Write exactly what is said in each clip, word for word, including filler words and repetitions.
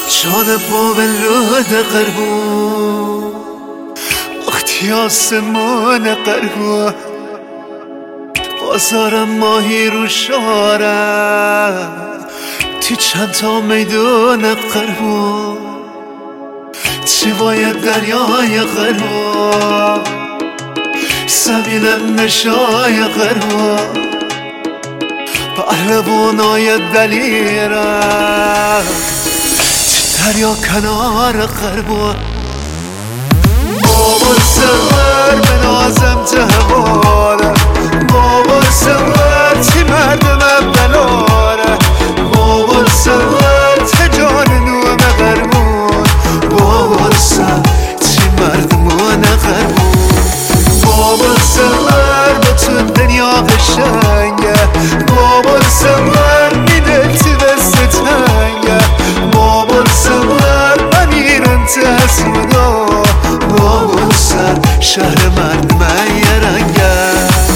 جان با ولود قربون وقتی آسمان قربون بازارم ماهی رو شارم تی چند تا میدون قربون چی باید دریای قربون زمینم نشای قربون پهلوانای دلیرم دریا کنار قربون بابا سور بنازم جواره بابا سور چی مردم بلاره بابا سور چه جان نوم قربون بابا سور چی مردمان قربون بابا سور با تو دنیا قشنگه بابا سور میده تی بسته تنگه بابا سور امیرم تحسودا بابا سر شهر مرد من یه رنگه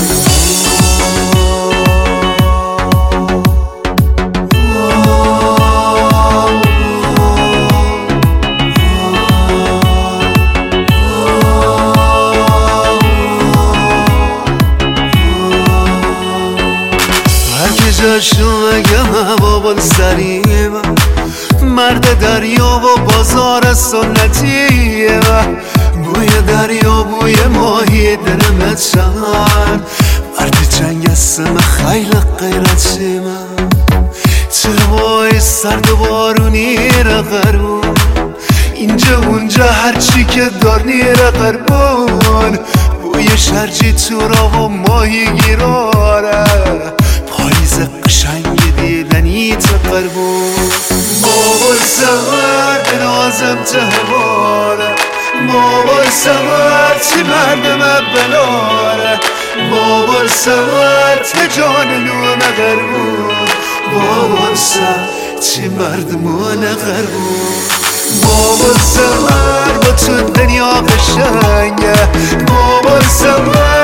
جاشو مگم بابا سریم مرد دریا و بازار سنتیه بوی دریا بوی ماهی درمت شن مرد جنگ اسم خیلی غیرتی من چه وای سرد و بارونی را قربون اینجا اونجا هرچی که دار نیره قربون بوی شرجی تو را و ماهی گیراره پاییز قشنگ دیدنی تو قربون بابا سور بنازم جواره بابا سور چی مردم بلاره بابا سور چه جان نوم قربون بابا سور چی مردمان قربون بابا سور با تو دنیا قشنگه بابا سور